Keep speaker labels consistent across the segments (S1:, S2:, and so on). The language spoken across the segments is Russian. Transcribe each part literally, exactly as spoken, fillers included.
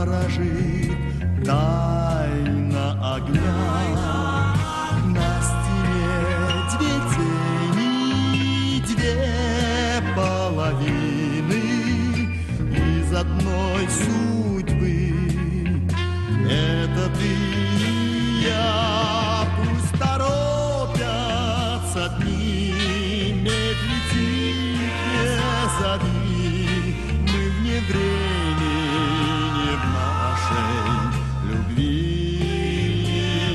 S1: сторожит тайна огня. На стене две тени, две половины из одной судьбы. Это ты и я, пусть торопятся дни, медлите, не зови, мы вне времени в нашей любви.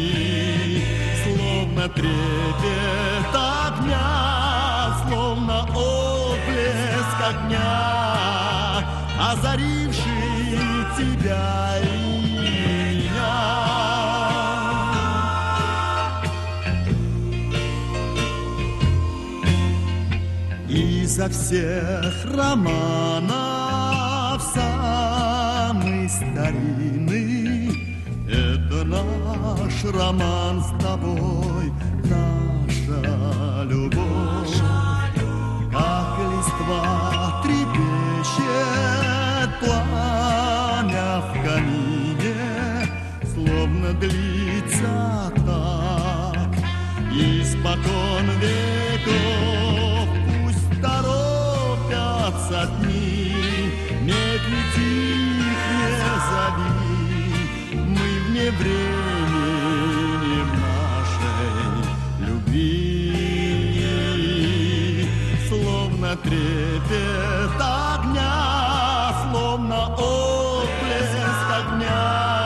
S1: Словно трепет огня, словно отблеск огня, озаривший тебя и меня. Изо всех романов самый старинный — это наш роман с тобой, наша любовь. Как листва трепещет пламя в камине, словно длится так испокон веков. Пусть торопятся дни, медлите, их не зови, мы вне времени в нашей любви. Словно трепет огня, словно отблеск огня,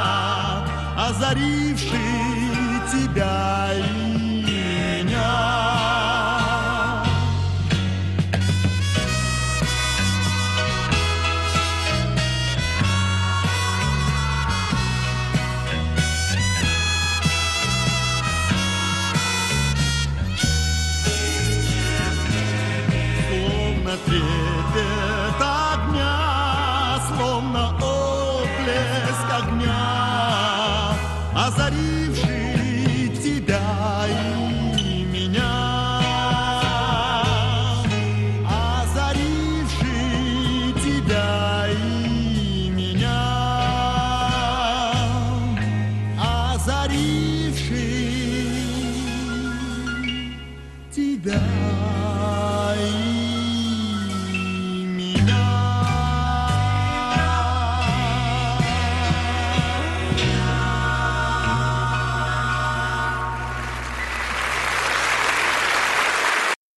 S1: озаривший тебя и меня. Словно трепет огня, словно отблеск огня, озаривший тебя и меня, озаривший тебя и меня, озаривший тебя.